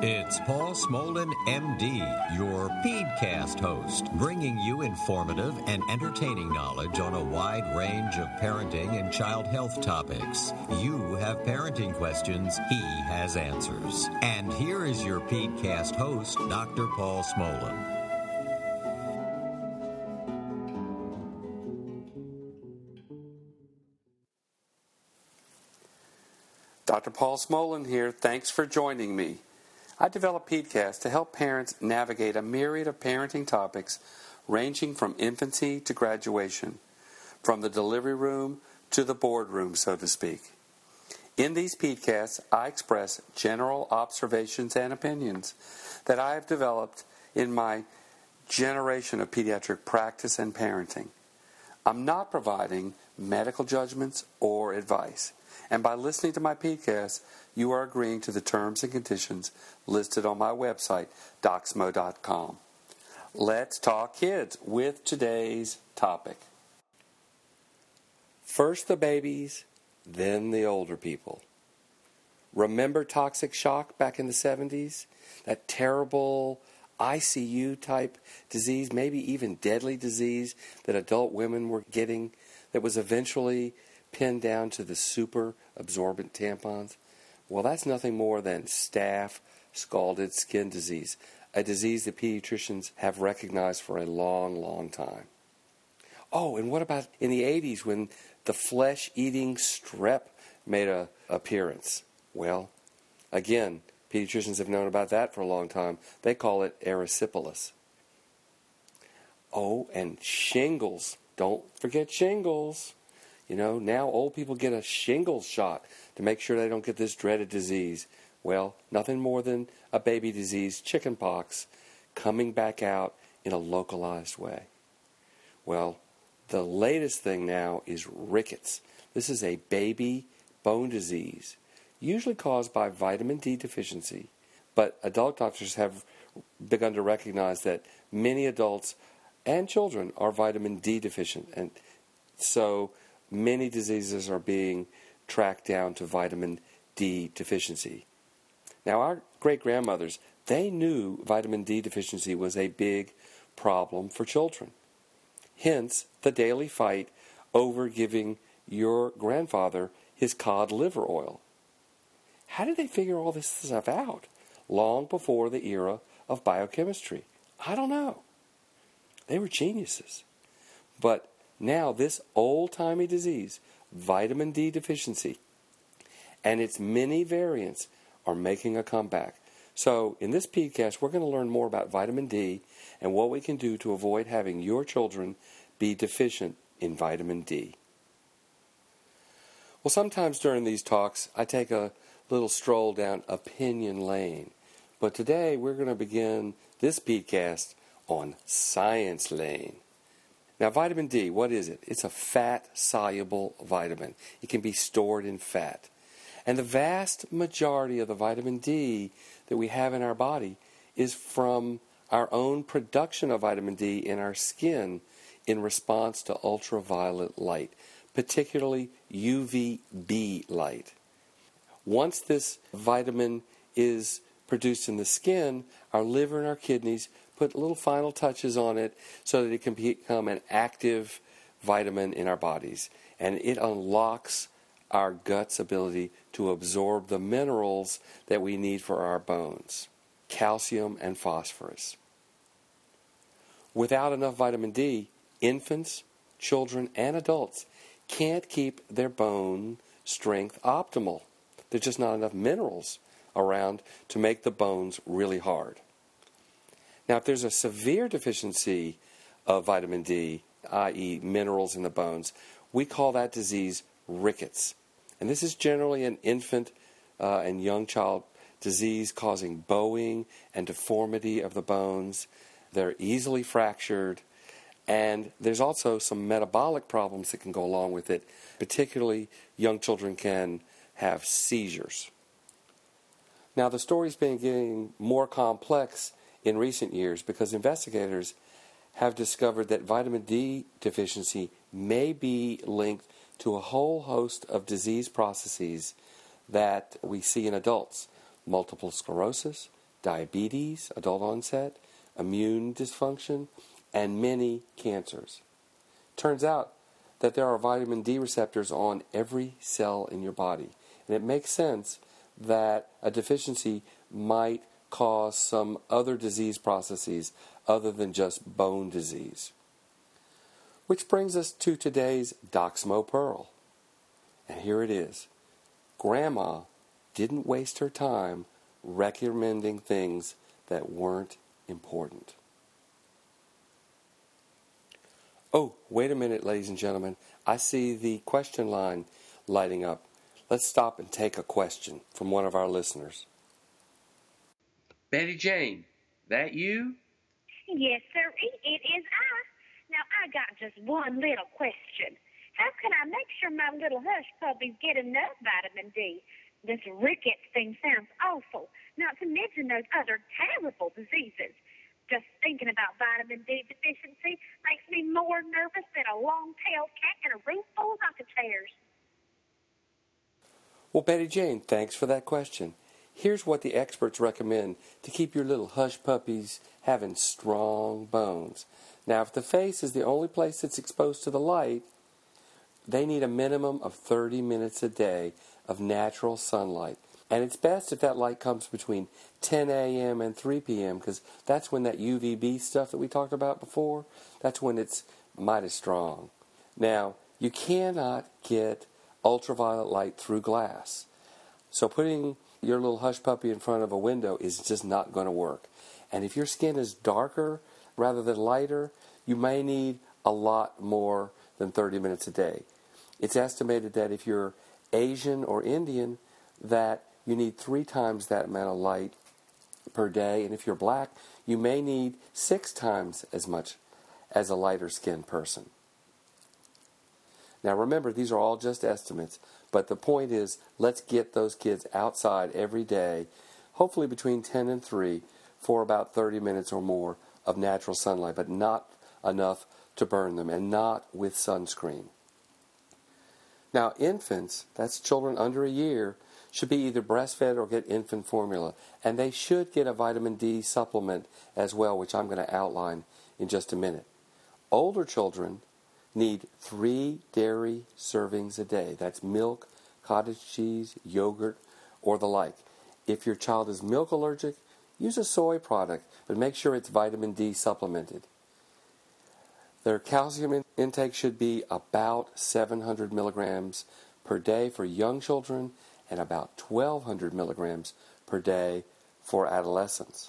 It's Paul Smolin, MD, your PeedCast host, bringing you informative and entertaining knowledge on a wide range of parenting and child health topics. You have parenting questions, he has answers. And here is your PeedCast host, Dr. Paul Smolin. Dr. Paul Smolin here. Thanks for joining me. I developed PeedCast to help parents navigate a myriad of parenting topics ranging from infancy to graduation, from the delivery room to the boardroom, so to speak. In these PeedCasts, I express general observations and opinions that I have developed in my generation of pediatric practice and parenting. I'm not providing medical judgments or advice. And by listening to my PeedCast, you are agreeing to the terms and conditions listed on my website, docsmo.com. Let's talk kids with today's topic. First the babies, then the older people. Remember toxic shock back in the 70s? That terrible ICU-type disease, maybe even deadly disease that adult women were getting that was eventually pinned down to the super absorbent tampons? Well, that's nothing more than staph scalded skin disease, a disease that pediatricians have recognized for a long, long time. Oh, and what about in the 80s when the flesh-eating strep made an appearance? Well, again, pediatricians have known about that for a long time. They call it erysipelas. Oh, and shingles. Don't forget shingles. You know, now old people get a shingles shot to make sure they don't get this dreaded disease. Well, nothing more than a baby disease, chickenpox, coming back out in a localized way. Well, the latest thing now is rickets. This is a baby bone disease, usually caused by vitamin D deficiency. But adult doctors have begun to recognize that many adults and children are vitamin D deficient. And so many diseases are being tracked down to vitamin D deficiency. Now, our great-grandmothers, they knew vitamin D deficiency was a big problem for children. Hence, the daily fight over giving your grandfather his cod liver oil. How did they figure all this stuff out long before the era of biochemistry? I don't know. They were geniuses. But now this old-timey disease, vitamin D deficiency, and its many variants are making a comeback. So in this PeedCast, we're going to learn more about vitamin D and what we can do to avoid having your children be deficient in vitamin D. Well, sometimes during these talks, I take a little stroll down opinion lane. But today, we're going to begin this PeedCast on science lane. Now, vitamin D, what is it? It's a fat-soluble vitamin. It can be stored in fat. And the vast majority of the vitamin D that we have in our body is from our own production of vitamin D in our skin in response to ultraviolet light, particularly UVB light. Once this vitamin is produced in the skin, our liver and our kidneys put little final touches on it so that it can become an active vitamin in our bodies. And it unlocks our gut's ability to absorb the minerals that we need for our bones, calcium and phosphorus. Without enough vitamin D, infants, children, and adults can't keep their bone strength optimal. There's just not enough minerals around to make the bones really hard. Now, if there's a severe deficiency of vitamin D, i.e. minerals in the bones, we call that disease rickets. And this is generally an infant and young child disease causing bowing and deformity of the bones. They're easily fractured. And there's also some metabolic problems that can go along with it. Particularly, young children can have seizures. Now, the story's been getting more complex in recent years because investigators have discovered that vitamin D deficiency may be linked to a whole host of disease processes that we see in adults: multiple sclerosis, diabetes, adult onset, immune dysfunction, and many cancers. Turns out that there are vitamin D receptors on every cell in your body, and it makes sense that a deficiency might cause some other disease processes other than just bone disease. Which brings us to today's Doxmo Pearl. And here it is. Grandma didn't waste her time recommending things that weren't important. Oh, wait a minute, ladies and gentlemen. I see the question line lighting up. Let's stop and take a question from one of our listeners. Betty Jane, that you? Yes, sir, it is I. Now, I got just one little question. How can I make sure my little hush puppies get enough vitamin D? This rickets thing sounds awful, not to mention those other terrible diseases. Just thinking about vitamin D deficiency makes me more nervous than a long-tailed cat in a room full of rocking chairs. Well, Betty Jane, thanks for that question. Here's what the experts recommend to keep your little hush puppies having strong bones. Now, if the face is the only place that's exposed to the light, they need a minimum of 30 minutes a day of natural sunlight. And it's best if that light comes between 10 a.m. and 3 p.m. because that's when that UVB stuff that we talked about before, that's when it's mighty strong. Now, you cannot get ultraviolet light through glass. So putting your little hush puppy in front of a window is just not going to work. And if your skin is darker rather than lighter, you may need a lot more than 30 minutes a day. It's estimated that if you're Asian or Indian, that you need 3 times that amount of light per day. And if you're black, you may need 6 times as much as a lighter skinned person. Now remember, these are all just estimates, but the point is, let's get those kids outside every day, hopefully between 10 and 3, for about 30 minutes or more of natural sunlight, but not enough to burn them, and not with sunscreen. Now, infants, that's children under a year, should be either breastfed or get infant formula, and they should get a vitamin D supplement as well, which I'm going to outline in just a minute. Older children need 3 dairy servings a day. That's milk, cottage cheese, yogurt, or the like. If your child is milk allergic, use a soy product, but make sure it's vitamin D supplemented. Their calcium intake should be about 700 milligrams per day for young children and about 1,200 milligrams per day for adolescents.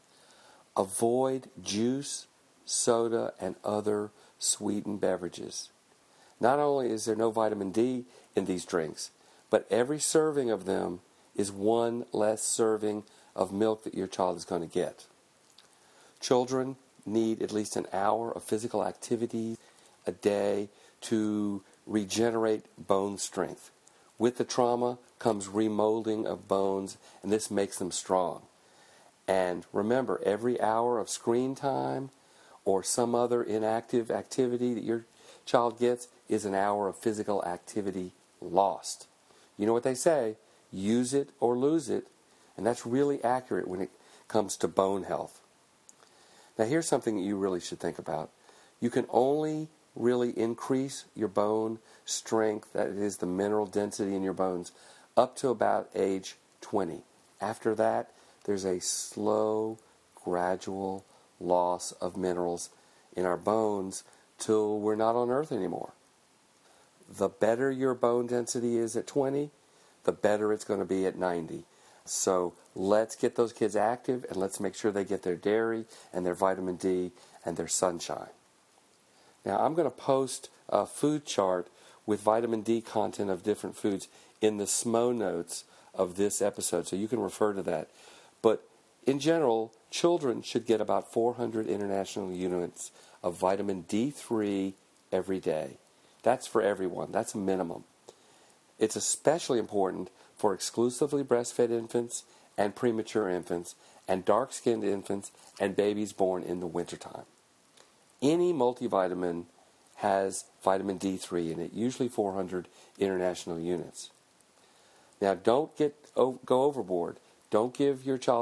Avoid juice, soda, and other sweetened beverages. Not only is there no vitamin D in these drinks, but every serving of them is 1 less serving of milk that your child is going to get. Children need at least an hour of physical activity a day to regenerate bone strength. With the trauma comes remolding of bones, and this makes them strong. And remember, every hour of screen time or some other inactive activity that your child gets is an hour of physical activity lost. You know what they say, use it or lose it, and that's really accurate when it comes to bone health. Now here's something that you really should think about. You can only really increase your bone strength, that is the mineral density in your bones, up to about age 20. After that, there's a slow, gradual loss of minerals in our bones till we're not on Earth anymore. The better your bone density is at 20, the better it's going to be at 90. So let's get those kids active, and let's make sure they get their dairy and their vitamin D and their sunshine. Now I'm going to post a food chart with vitamin D content of different foods in the SMO notes of this episode, so you can refer to that. But in general, children should get about 400 international units of vitamin D3 every day. That's for everyone. That's a minimum. It's especially important for exclusively breastfed infants and premature infants and dark-skinned infants and babies born in the wintertime. Any multivitamin has vitamin D3 in it, usually 400 international units. Now, don't go overboard. Don't give your child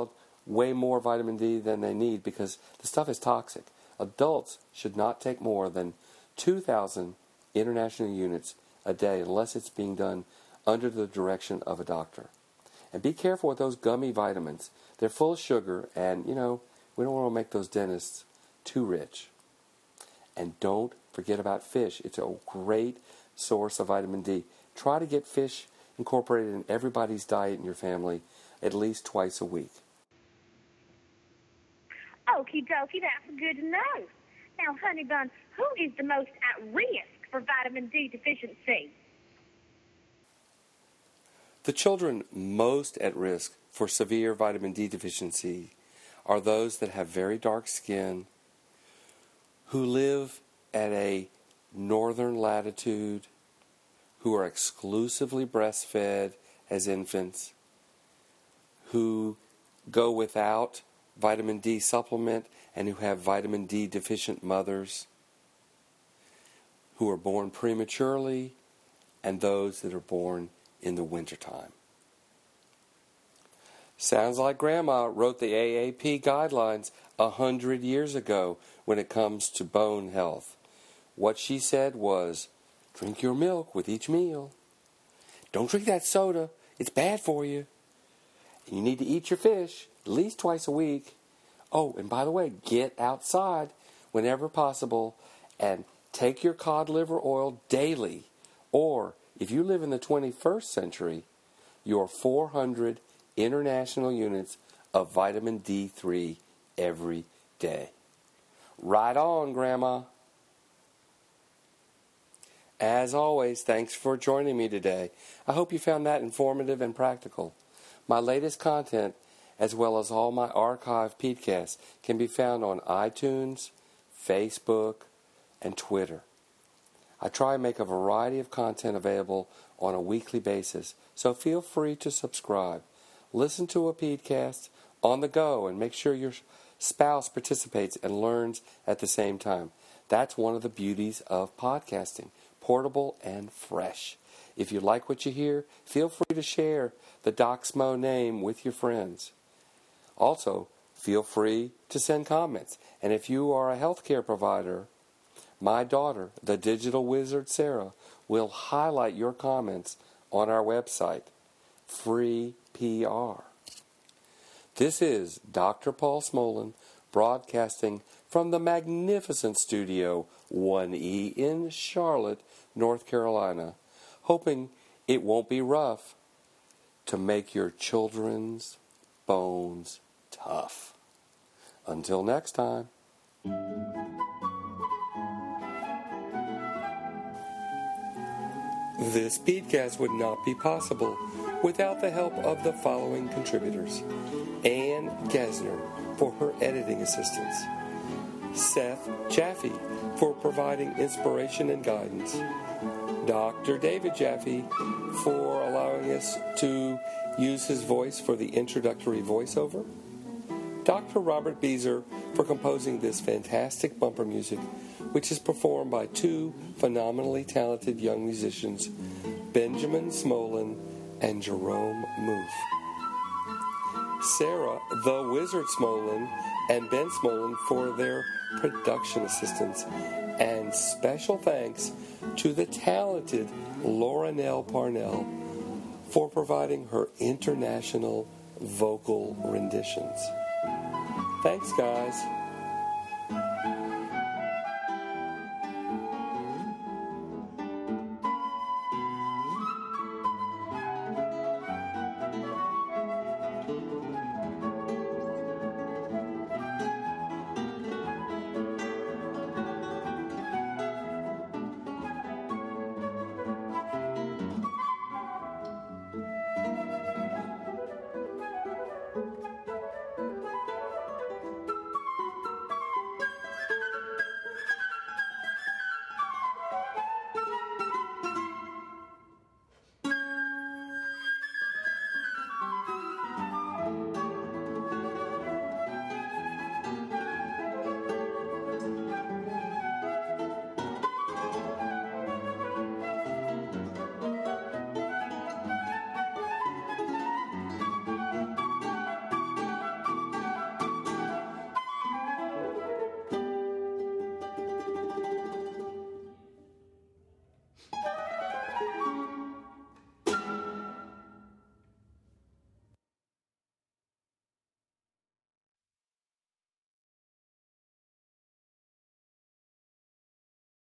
way more vitamin D than they need because the stuff is toxic. Adults should not take more than 2,000 international units a day unless it's being done under the direction of a doctor. And be careful with those gummy vitamins. They're full of sugar, and, we don't want to make those dentists too rich. And don't forget about fish. It's a great source of vitamin D. Try to get fish incorporated in everybody's diet in your family at least twice a week. Okie dokie, that's good to know. Now, Honey Bun, who is the most at risk for vitamin D deficiency? The children most at risk for severe vitamin D deficiency are those that have very dark skin, who live at a northern latitude, who are exclusively breastfed as infants, who go without vitamin D supplement and who have vitamin D deficient mothers, who are born prematurely, and those that are born in the wintertime. Sounds like Grandma wrote the AAP guidelines 100 years ago when it comes to bone health. What she said was, drink your milk with each meal. Don't drink that soda. It's bad for you. You need to eat your fish at least twice a week. Oh, and by the way, get outside whenever possible and take your cod liver oil daily. Or, if you live in the 21st century, your 400 international units of vitamin D3 every day. Right on, Grandma. As always, thanks for joining me today. I hope you found that informative and practical. My latest content, as well as all my archived podcasts, can be found on iTunes, Facebook, and Twitter. I try and make a variety of content available on a weekly basis, so feel free to subscribe. Listen to a podcast on the go and make sure your spouse participates and learns at the same time. That's one of the beauties of podcasting, portable and fresh. If you like what you hear, feel free to share the DocSmo name with your friends. Also, feel free to send comments. And if you are a healthcare provider, my daughter, the digital wizard Sarah, will highlight your comments on our website, Free PR. This is Dr. Paul Smolin broadcasting from the magnificent Studio 1E in Charlotte, North Carolina, hoping it won't be rough to make your children's bones tough. Until next time. This podcast would not be possible without the help of the following contributors: Ann Gesner for her editing assistance, Seth Jaffe for providing inspiration and guidance, Dr. David Jaffe for allowing us to use his voice for the introductory voiceover, Dr. Robert Beezer for composing this fantastic bumper music, which is performed by two phenomenally talented young musicians, Benjamin Smolin and Jerome Moof. Sarah, the Wizard Smolin, and Ben Smolin for their production assistance. And special thanks to the talented Laura Nell Parnell for providing her international vocal renditions. Thanks, guys.